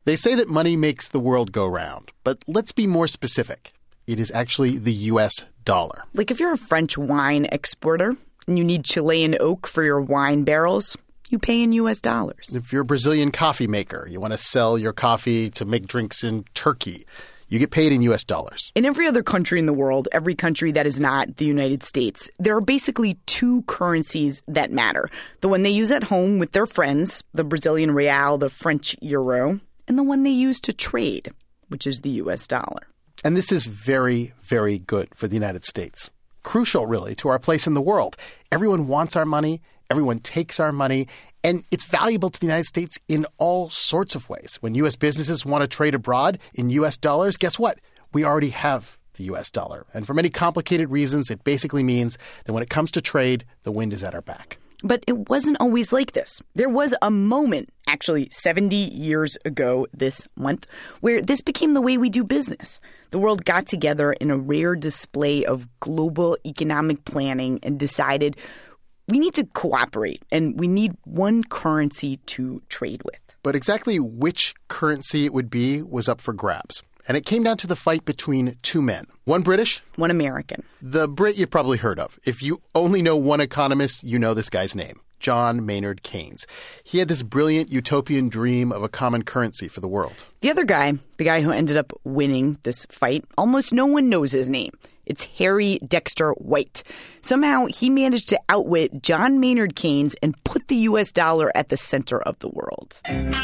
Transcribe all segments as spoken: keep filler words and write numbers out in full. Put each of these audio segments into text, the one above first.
They say that money makes the world go round, but let's be more specific. It is actually the U S dollar. Like if you're a French wine exporter and you need Chilean oak for your wine barrels, you pay in U S dollars. If you're a Brazilian coffee maker, you want to sell your coffee to make drinks in Turkey, you get paid in U S dollars. In every other country in the world, every country that is not the United States, there are basically two currencies that matter. The one they use at home with their friends, the Brazilian real, the French euro, and the one they use to trade, which is the U S dollar. And this is very, very good for the United States. Crucial, really, to our place in the world. Everyone wants our money. Everyone takes our money. And it's valuable to the United States in all sorts of ways. When U S businesses want to trade abroad in U S dollars, guess what? We already have the U S dollar. And for many complicated reasons, it basically means that when it comes to trade, the wind is at our back. But it wasn't always like this. There was a moment, actually seventy years ago this month, where this became the way we do business. The world got together in a rare display of global economic planning and decided we need to cooperate and we need one currency to trade with. But exactly which currency it would be was up for grabs. And it came down to the fight between two men. One British. One American. The Brit you've probably heard of. If you only know one economist, you know this guy's name. John Maynard Keynes. He had this brilliant utopian dream of a common currency for the world. The other guy, the guy who ended up winning this fight, almost no one knows his name. It's Harry Dexter White. Somehow he managed to outwit John Maynard Keynes and put the U S dollar at the center of the world.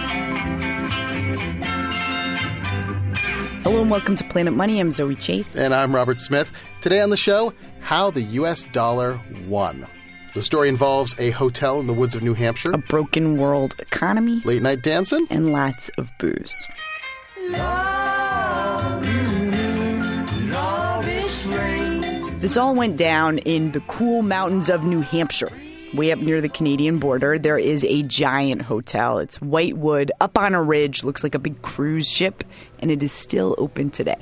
Hello and welcome to Planet Money. I'm Zoe Chase. And I'm Robert Smith. Today on the show, how the U S dollar won. The story involves a hotel in the woods of New Hampshire, a broken world economy, late night dancing, and lots of booze. Love, love is rain. This all went down in the cool mountains of New Hampshire. Way up near the Canadian border, there is a giant hotel. It's white wood, up on a ridge, looks like a big cruise ship, and it is still open today.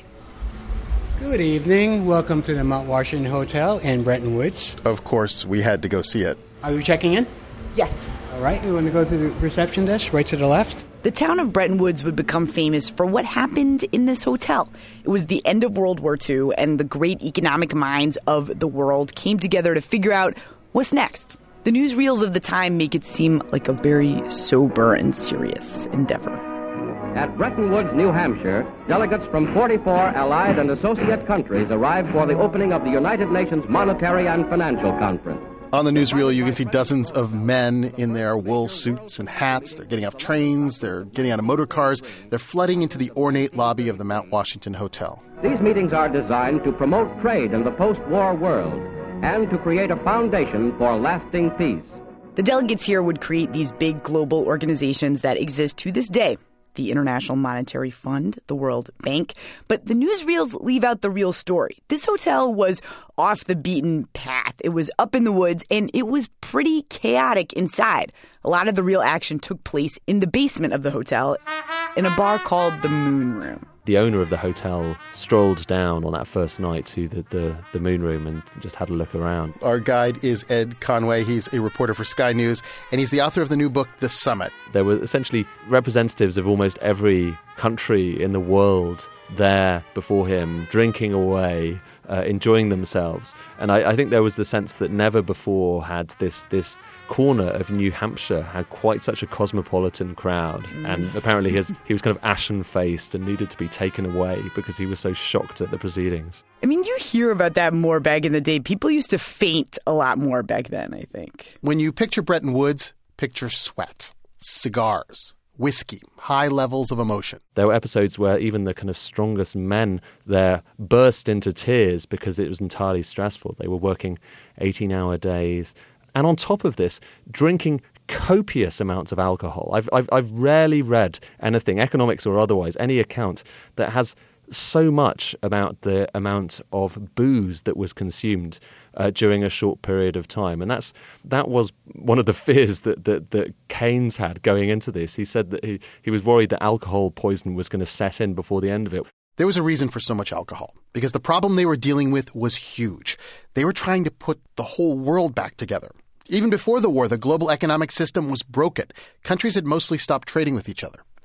Good evening. Welcome to the Mount Washington Hotel in Bretton Woods. Of course, we had to go see it. Are you checking in? Yes. All right. You want to go to the reception desk right to the left? The town of Bretton Woods would become famous for what happened in this hotel. It was the end of World War Two, and the great economic minds of the world came together to figure out what's next. The newsreels of the time make it seem like a very sober and serious endeavor. At Bretton Woods, New Hampshire, delegates from forty-four allied and associate countries arrived for the opening of the United Nations Monetary and Financial Conference. On the newsreel, you can see dozens of men in their wool suits and hats. They're getting off trains. They're getting out of motor cars. They're flooding into the ornate lobby of the Mount Washington Hotel. These meetings are designed to promote trade in the post-war world and to create a foundation for lasting peace. The delegates here would create these big global organizations that exist to this day. The International Monetary Fund, the World Bank. But the newsreels leave out the real story. This hotel was off the beaten path. It was up in the woods, and it was pretty chaotic inside. A lot of the real action took place in the basement of the hotel in a bar called the Moon Room. The owner of the hotel strolled down on that first night to the, the, the Moon Room and just had a look around. Our guide is Ed Conway. He's a reporter for Sky News, and he's the author of the new book, The Summit. There were essentially representatives of almost every country in the world there before him, drinking away, uh, enjoying themselves. And I, I think there was the sense that never before had this this corner of New Hampshire had quite such a cosmopolitan crowd. Mm. And apparently his, he was kind of ashen-faced and needed to be taken away because he was so shocked at the proceedings. I mean, you hear about that more back in the day. People used to faint a lot more back then, I think. When you picture Bretton Woods, picture sweat, cigars, whiskey, high levels of emotion. There were episodes where even the kind of strongest men there burst into tears because it was entirely stressful. They were working eighteen-hour days. And on top of this, drinking copious amounts of alcohol. I've, I've, I've rarely read anything, economics or otherwise, any account that has so much about the amount of booze that was consumed uh, during a short period of time. And that's that was one of the fears that, that, that Keynes had going into this. He said that he, he was worried that alcohol poison was going to set in before the end of it. There was a reason for so much alcohol, because the problem they were dealing with was huge. They were trying to put the whole world back together. Even before the war, the global economic system was broken. Countries had mostly stopped trading with each other.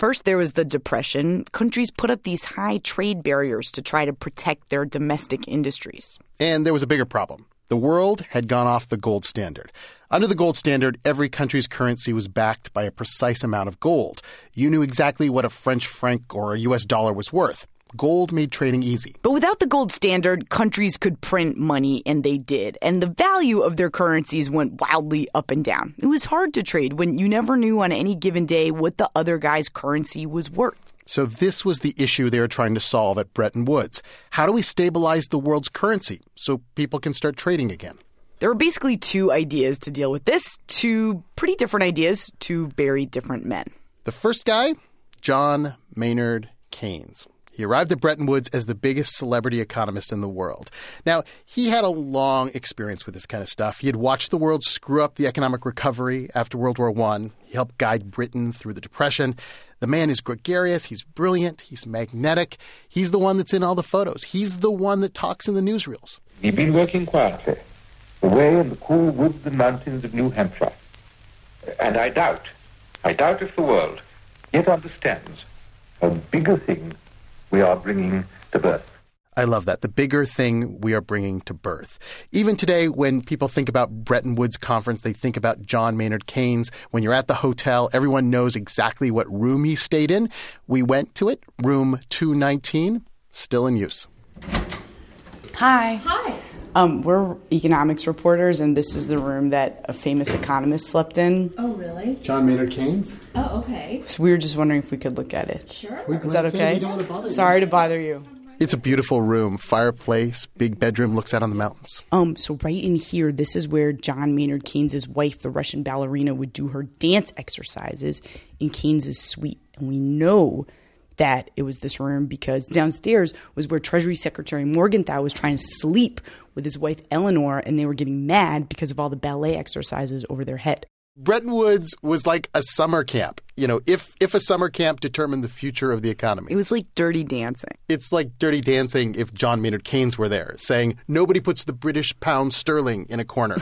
First, there was the Depression. Countries put up these high trade barriers to try to protect their domestic industries. And there was a bigger problem. The world had gone off the gold standard. Under the gold standard, every country's currency was backed by a precise amount of gold. You knew exactly what a French franc or a U S dollar was worth. Gold made trading easy. But without the gold standard, countries could print money, and they did. And the value of their currencies went wildly up and down. It was hard to trade when you never knew on any given day what the other guy's currency was worth. So this was the issue they were trying to solve at Bretton Woods. How do we stabilize the world's currency so people can start trading again? There were basically two ideas to deal with this, two pretty different ideas, two very different men. The first guy, John Maynard Keynes. He arrived at Bretton Woods as the biggest celebrity economist in the world. Now, he had a long experience with this kind of stuff. He had watched the world screw up the economic recovery after World War One. He helped guide Britain through the Depression. The man is gregarious. He's brilliant. He's magnetic. He's the one that's in all the photos. He's the one that talks in the newsreels. We've been working quietly, away in the cool woods and mountains of New Hampshire. And I doubt, I doubt if the world yet understands how big a thing we are bringing to birth. I love that. The bigger thing we are bringing to birth. Even today, when people think about Bretton Woods Conference, they think about John Maynard Keynes. When you're at the hotel, everyone knows exactly what room he stayed in. We went to it, room two nineteen, still in use. Hi. Hi. Um, we're economics reporters, and this is the room that a famous economist slept in. Oh, really? John Maynard Keynes? Oh, okay. So we were just wondering if we could look at it. Sure. Is that okay? Sorry to bother you. It's a beautiful room. Fireplace, big bedroom, looks out on the mountains. Um, so right in here, this is where John Maynard Keynes' wife, the Russian ballerina, would do her dance exercises in Keynes' suite. And we know that it was this room because downstairs was where Treasury Secretary Morgenthau was trying to sleep with his wife Eleanor, and they were getting mad because of all the ballet exercises over their head. Bretton Woods was like a summer camp. You know, if if a summer camp determined the future of the economy. It was like Dirty Dancing. It's like Dirty Dancing if John Maynard Keynes were there, saying, nobody puts the British pound sterling in a corner.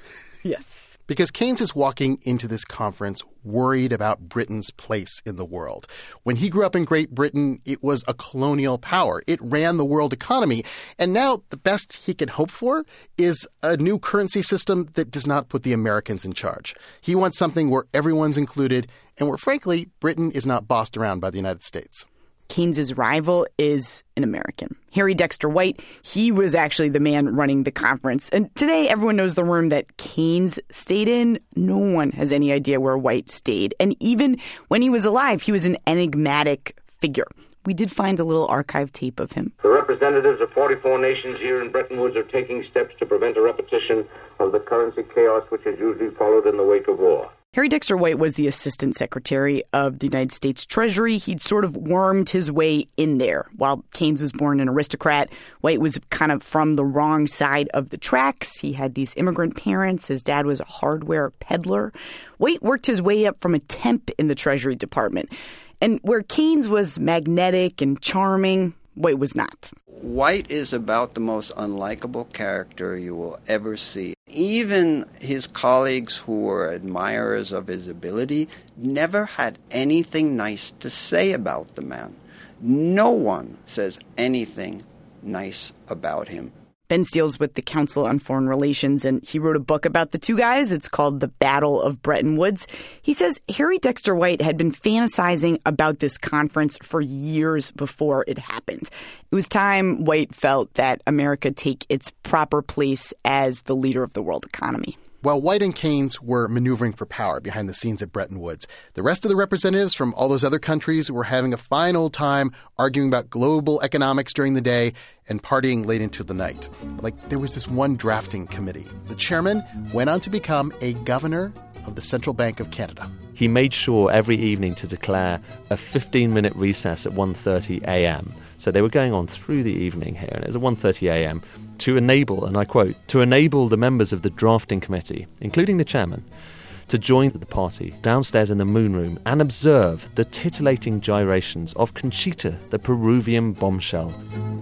Yes. Because Keynes is walking into this conference worried about Britain's place in the world. When he grew up in Great Britain, it was a colonial power. It ran the world economy. And now the best he can hope for is a new currency system that does not put the Americans in charge. He wants something where everyone's included and where, frankly, Britain is not bossed around by the United States. Keynes' rival is an American. Harry Dexter White, he was actually the man running the conference. And today, everyone knows the room that Keynes stayed in. No one has any idea where White stayed. And even when he was alive, he was an enigmatic figure. We did find a little archive tape of him. The representatives of forty-four nations here in Bretton Woods are taking steps to prevent a repetition of the currency chaos which has usually followed in the wake of war. Harry Dexter White was the Assistant Secretary of the United States Treasury. He'd sort of wormed his way in there. While Keynes was born an aristocrat, White was kind of from the wrong side of the tracks. He had these immigrant parents. His dad was a hardware peddler. White worked his way up from a temp in the Treasury Department. And where Keynes was magnetic and charming, White was not. White is about the most unlikable character you will ever see. Even his colleagues who were admirers of his ability never had anything nice to say about the man. No one says anything nice about him. Ben Steele's with the Council on Foreign Relations, and he wrote a book about the two guys. It's called The Battle of Bretton Woods. He says Harry Dexter White had been fantasizing about this conference for years before it happened. It was time White felt that America take its proper place as the leader of the world economy. While White and Keynes were maneuvering for power behind the scenes at Bretton Woods, the rest of the representatives from all those other countries were having a fine old time arguing about global economics during the day and partying late into the night. Like, there was this one drafting committee. The chairman went on to become a governor of the Central Bank of Canada. He made sure every evening to declare a fifteen-minute recess at one thirty a.m. So they were going on through the evening here, and it was at one thirty a.m. to enable, and I quote, to enable the members of the drafting committee, including the chairman, to join the party downstairs in the moon room and observe the titillating gyrations of Conchita, the Peruvian bombshell.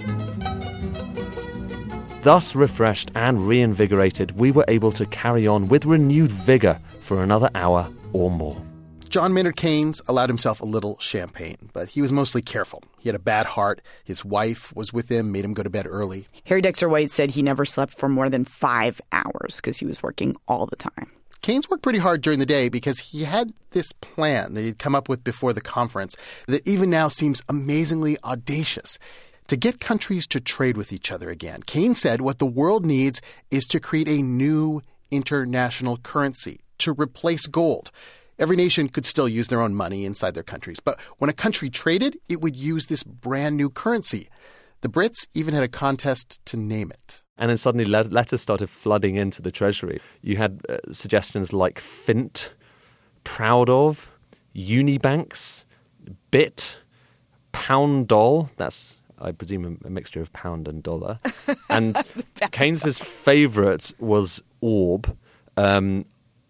Thus refreshed and reinvigorated, we were able to carry on with renewed vigor for another hour or more. John Maynard Keynes allowed himself a little champagne, but he was mostly careful. He had a bad heart. His wife was with him, made him go to bed early. Harry Dexter White said he never slept for more than five hours because he was working all the time. Keynes worked pretty hard during the day because he had this plan that he'd come up with before the conference that even now seems amazingly audacious. To get countries to trade with each other again, Keynes said what the world needs is to create a new international currency to replace gold. Every nation could still use their own money inside their countries, but when a country traded, it would use this brand new currency. The Brits even had a contest to name it. And then suddenly letters started flooding into the Treasury. You had uh, suggestions like Fint, Proud of, Unibanks, Bit, Pound Doll. That's, I presume, a mixture of pound and dollar. And Keynes's favourite was Orb. Um,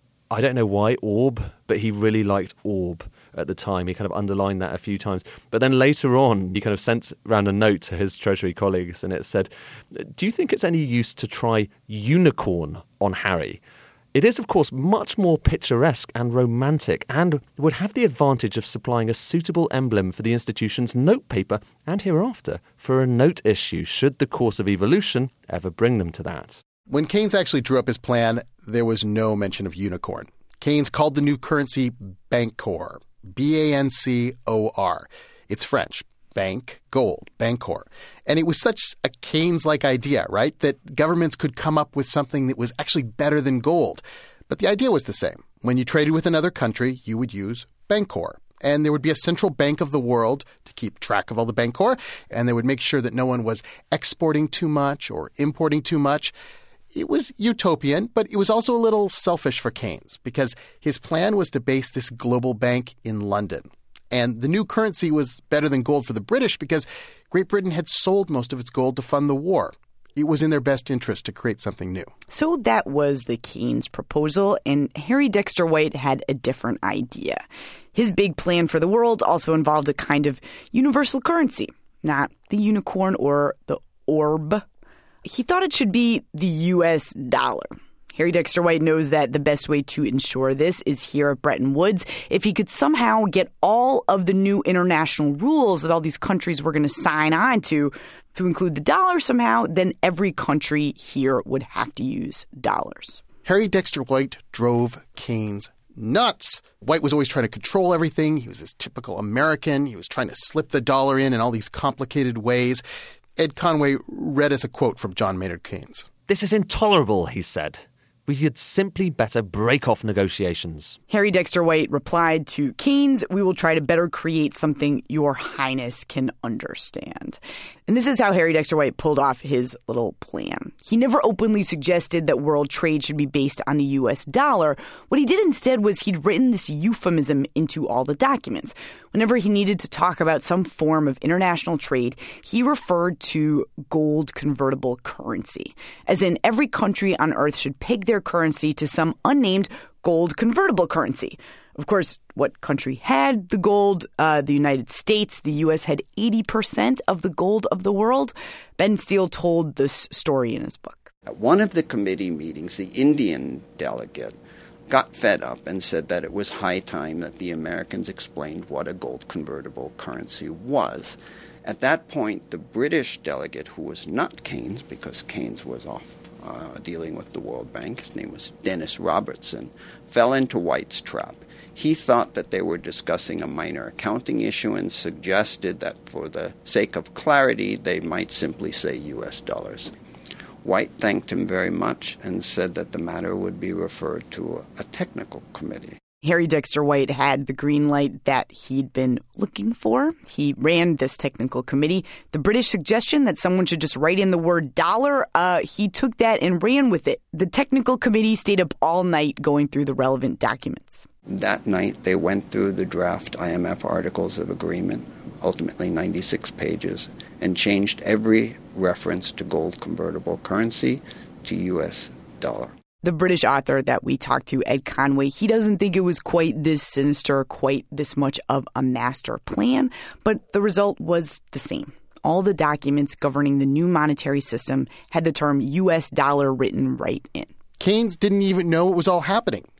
I don't know why Orb, but he really liked Orb at the time. He kind of underlined that a few times. But then later on, he kind of sent around a note to his Treasury colleagues, and it said, do you think it's any use to try unicorn on Harry? It is, of course, much more picturesque and romantic and would have the advantage of supplying a suitable emblem for the institution's notepaper and hereafter for a note issue, should the course of evolution ever bring them to that. When Keynes actually drew up his plan, there was no mention of unicorn. Keynes called the new currency Bancor, B A N C O R. It's French. Bank, gold, Bancor. And it was such a Keynes-like idea, right, that governments could come up with something that was actually better than gold. But the idea was the same. When you traded with another country, you would use Bancor. And there would be a central bank of the world to keep track of all the Bancor, and they would make sure that no one was exporting too much or importing too much. It was utopian, but it was also a little selfish for Keynes because his plan was to base this global bank in London. And the new currency was better than gold for the British because Great Britain had sold most of its gold to fund the war. It was in their best interest to create something new. So that was the Keynes proposal, and Harry Dexter White had a different idea. His big plan for the world also involved a kind of universal currency, not the unicorn or the orb. He thought it should be the U S dollar. Harry Dexter White knows that the best way to ensure this is here at Bretton Woods. If he could somehow get all of the new international rules that all these countries were going to sign on to, to include the dollar somehow, then every country here would have to use dollars. Harry Dexter White drove Keynes nuts. White was always trying to control everything. He was this typical American. He was trying to slip the dollar in in all these complicated ways. Ed Conway read us a quote from John Maynard Keynes. "This is intolerable," he said. "We had simply better break off negotiations." Harry Dexter White replied to Keynes, "We will try to better create something your highness can understand." And this is how Harry Dexter White pulled off his little plan. He never openly suggested that world trade should be based on the U S dollar. What he did instead was he'd written this euphemism into all the documents. Whenever he needed to talk about some form of international trade, he referred to gold convertible currency, as in every country on earth should peg their currency to some unnamed gold convertible currency. Of course, what country had the gold? Uh, the United States. The U S had eighty percent of the gold of the world. Ben Steele told this story in his book. At one of the committee meetings, the Indian delegate got fed up and said that it was high time that the Americans explained what a gold convertible currency was. At that point, the British delegate, who was not Keynes, because Keynes was off uh, dealing with the World Bank, his name was Dennis Robertson, fell into White's trap. He thought that they were discussing a minor accounting issue and suggested that for the sake of clarity, they might simply say U S dollars. White thanked him very much and said that the matter would be referred to a technical committee. Harry Dexter White had the green light that he'd been looking for. He ran this technical committee. The British suggestion that someone should just write in the word dollar, uh, he took that and ran with it. The technical committee stayed up all night going through the relevant documents. That night, they went through the draft I M F Articles of Agreement, ultimately ninety-six pages, and changed every reference to gold convertible currency to U S dollar. The British author that we talked to, Ed Conway, he doesn't think it was quite this sinister, quite this much of a master plan, but the result was the same. All the documents governing the new monetary system had the term U S dollar written right in. Keynes didn't even know it was all happening.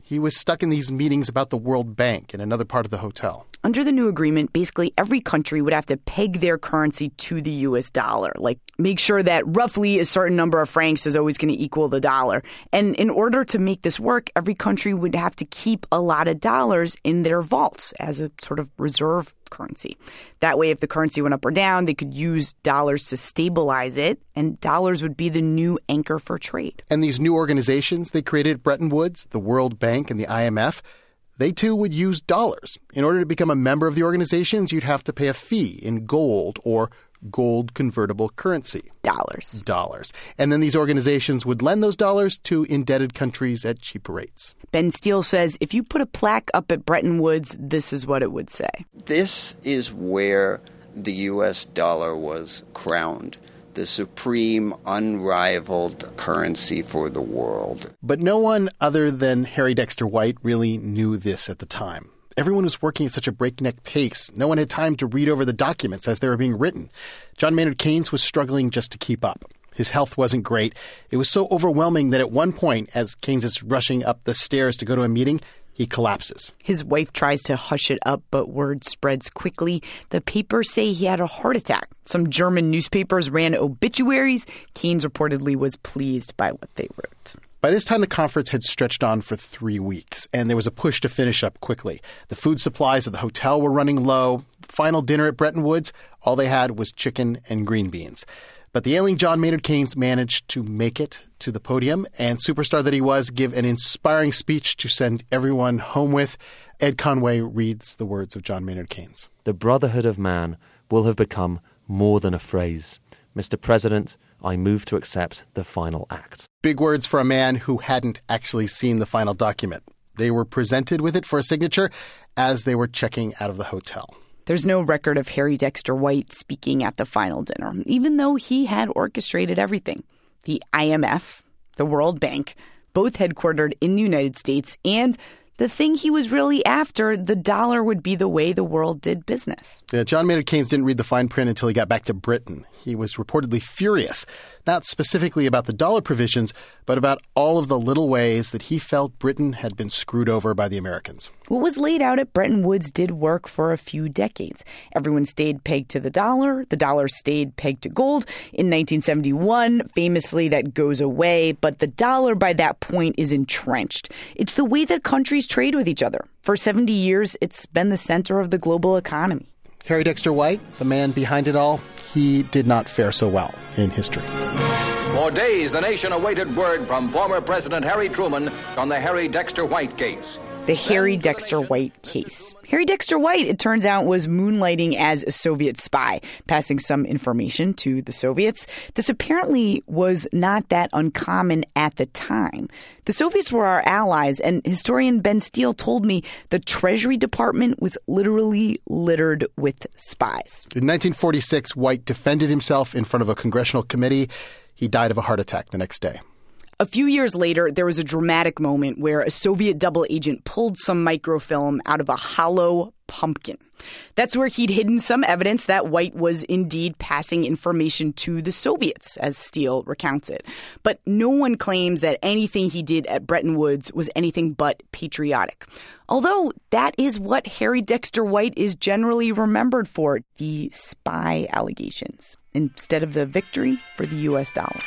He was stuck in these meetings about the World Bank in another part of the hotel. Under the new agreement, basically every country would have to peg their currency to the U S dollar, like make sure that roughly a certain number of francs is always going to equal the dollar. And in order to make this work, every country would have to keep a lot of dollars in their vaults as a sort of reserve currency. That way, if the currency went up or down, they could use dollars to stabilize it, and dollars would be the new anchor for trade. And these new organizations they created at Bretton Woods, the World Bank and the I M F, they too would use dollars. In order to become a member of the organizations, you'd have to pay a fee in gold or gold convertible currency. Dollars. Dollars. And then these organizations would lend those dollars to indebted countries at cheaper rates. Ben Steele says if you put a plaque up at Bretton Woods, this is what it would say. This is where the U S dollar was crowned, the supreme, unrivaled currency for the world. But no one other than Harry Dexter White really knew this at the time. Everyone was working at such a breakneck pace. No one had time to read over the documents as they were being written. John Maynard Keynes was struggling just to keep up. His health wasn't great. It was so overwhelming that at one point, as Keynes is rushing up the stairs to go to a meeting, he collapses. His wife tries to hush it up, but word spreads quickly. The papers say he had a heart attack. Some German newspapers ran obituaries. Keynes reportedly was pleased by what they wrote. By this time, the conference had stretched on for three weeks, and there was a push to finish up quickly. The food supplies at the hotel were running low. Final dinner at Bretton Woods, all they had was chicken and green beans. But the ailing John Maynard Keynes managed to make it to the podium, and superstar that he was, give an inspiring speech to send everyone home with. Ed Conway reads the words of John Maynard Keynes. The brotherhood of man will have become more than a phrase. Mister President, I move to accept the final act. Big words for a man who hadn't actually seen the final document. They were presented with it for a signature as they were checking out of the hotel. There's no record of Harry Dexter White speaking at the final dinner, even though he had orchestrated everything. The I M F, the World Bank, both headquartered in the United States, and the thing he was really after, the dollar would be the way the world did business. Yeah, John Maynard Keynes didn't read the fine print until he got back to Britain. He was reportedly furious, not specifically about the dollar provisions, but about all of the little ways that he felt Britain had been screwed over by the Americans. What was laid out at Bretton Woods did work for a few decades. Everyone stayed pegged to the dollar. The dollar stayed pegged to gold. In nineteen seventy-one, famously, that goes away. But the dollar by that point is entrenched. It's the way that countries trade with each other. For seventy years, it's been the center of the global economy. Harry Dexter White, the man behind it all, he did not fare so well in history. For days, the nation awaited word from former President Harry Truman on the Harry Dexter White case. The Harry Dexter White case. Harry Dexter White, it turns out, was moonlighting as a Soviet spy, passing some information to the Soviets. This apparently was not that uncommon at the time. The Soviets were our allies, and historian Ben Steele told me the Treasury Department was literally littered with spies. In nineteen forty-six, White defended himself in front of a congressional committee. He died of a heart attack the next day. A few years later, there was a dramatic moment where a Soviet double agent pulled some microfilm out of a hollow pumpkin. That's where he'd hidden some evidence that White was indeed passing information to the Soviets, as Steele recounts it. But no one claims that anything he did at Bretton Woods was anything but patriotic. Although that is what Harry Dexter White is generally remembered for, the spy allegations, instead of the victory for the U S dollar.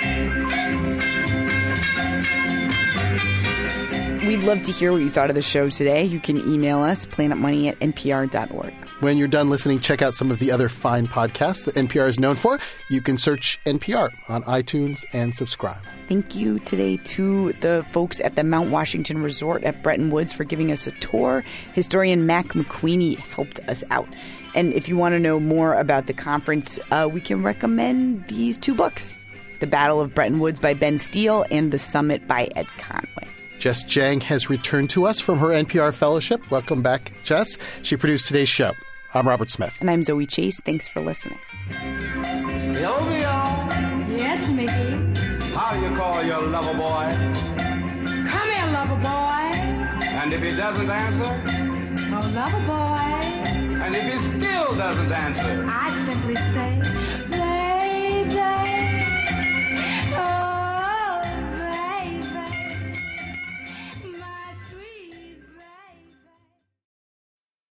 We'd love to hear what you thought of the show today. You can email us, planetmoney at n p r dot org. When you're done listening, check out some of the other fine podcasts that N P R is known for. You can search N P R on iTunes and subscribe. Thank you today to the folks at the Mount Washington Resort at Bretton Woods for giving us a tour. Historian Mac McQueenie helped us out. And if you want to know more about the conference, uh, we can recommend these two books, The Battle of Bretton Woods by Ben Steele and The Summit by Ed Conway. Jess Jang has returned to us from her N P R fellowship. Welcome back, Jess. She produced today's show. I'm Robert Smith. And I'm Zoe Chase. Thanks for listening. Sylvia! Yes, Mickey? How do you call your lover boy? Come here, lover boy. And if he doesn't answer? Oh, lover boy. And if he still doesn't answer? I simply say,